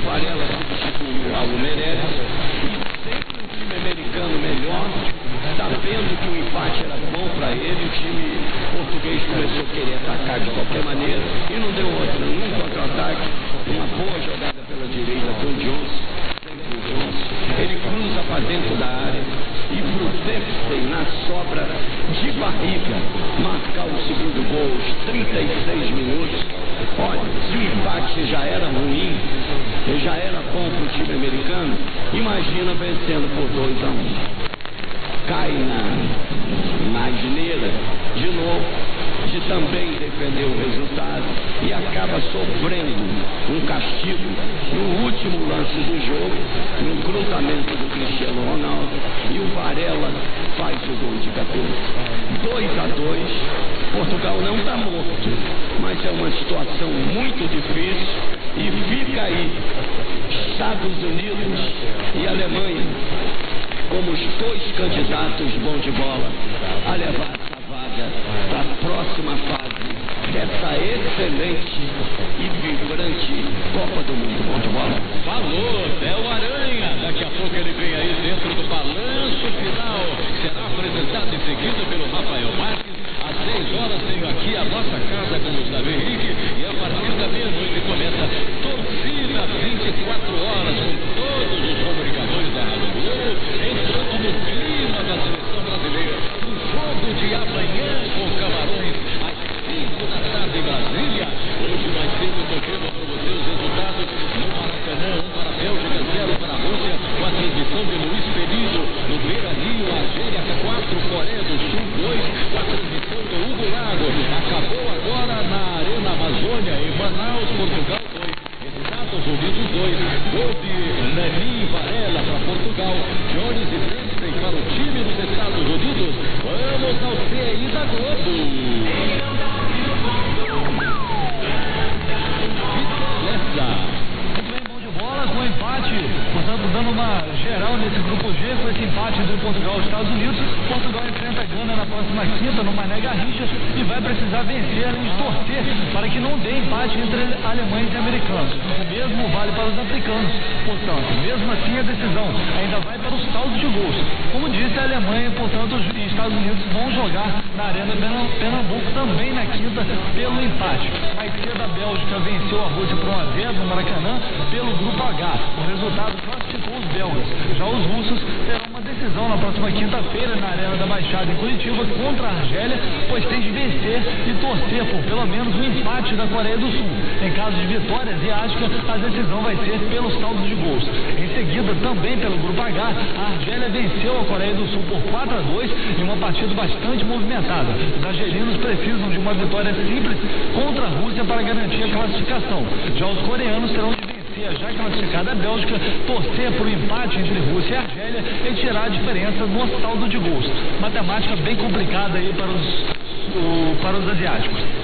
Varela substituiu o Aldo Meirelles e sempre um time americano melhor, sabendo que o empate era bom para ele, o time português começou a querer atacar de qualquer maneira e não deu outra, num contra-ataque, uma boa jogada pela direita com o Johnson, sempre o Johnson, ele cruza para dentro da área e pro Dempsey na sobra de barriga marcar o segundo gol aos 36 minutos. Olha, se o empate já era ruim, já era bom pro time americano, imagina vencendo por 2-1. Cai na asneira de novo, de também defender o resultado e acaba sofrendo um castigo no último lance do jogo, no cruzamento do Cristiano Ronaldo, e o Varela faz o gol de 14. 2-2, Portugal não está morto, mas é uma situação muito difícil e fica aí Estados Unidos e Alemanha como os dois candidatos bons de bola a levar essa vaga para a próxima fase dessa excelente e vibrante Copa do Mundo bom de bola. Falou, Del Aranha, daqui a pouco ele vem aí dentro do balanço final, será apresentado em seguida pelo Rafael Marques. Às 6 horas tenho aqui a nossa casa com o Gustavo Henrique e a partir da meia-noite começa Torcida 24 horas com todos os comunicadores da Rádio Globo, entrando no clima da seleção brasileira. O jogo de amanhã com Camarões às 5 da tarde em Brasília. Hoje mais cedo confirma para você os resultados no Maracanã, 1 para a Bélgica, 0 para a Rússia, com a transmissão de Luiz Perillo. No Beira-Rio, Argélia 4, Coreia do Sul 2, com a transmissão do Hugo Lago. Acabou agora na Arena Amazônia, em Manaus, Portugal 2. Estados Unidos 2, gol de Nani Varela para Portugal, Jones e Dempsey para o time dos Estados Unidos. Vamos ao CI da Globo. Muito bem, bom de bola com o empate, portanto dando uma geral nesse grupo G com esse empate entre Portugal e Estados Unidos. Portugal enfrenta a Gana na próxima quinta no Mané Garrincha e vai precisar vencer além de torcer para que não dê empate entre alemães e americanos. O mesmo vale para os africanos, portanto, mesmo assim a decisão ainda vai para o saldo de gols. Como disse a Alemanha, portanto, os Estados Unidos vão jogar na Arena Pernambuco também na quinta pelo empate. Mais cedo a Bélgica venceu a Rússia por 1-0 no Maracanã pelo grupo H. O resultado classificou os belgas. Já os russos terão uma decisão na próxima quinta-feira na Arena da Baixada em Curitiba contra a Argélia, pois tem de vencer e torcer por pelo menos um empate da Coreia do Sul. Em caso de vitória asiática, a decisão vai ser pelo saldo de gols. Em seguida, também pelo grupo H, a Argélia venceu a Coreia do Sul por 4-2 em uma partida bastante movimentada. Os argelinos precisam de uma vitória simples contra a Rússia para garantir a classificação. Já os coreanos terão de vencer a já classificada a Bélgica, torcer por um empate entre Rússia e Argélia e tirar a diferença no saldo de gols. Matemática bem complicada aí para os asiáticos.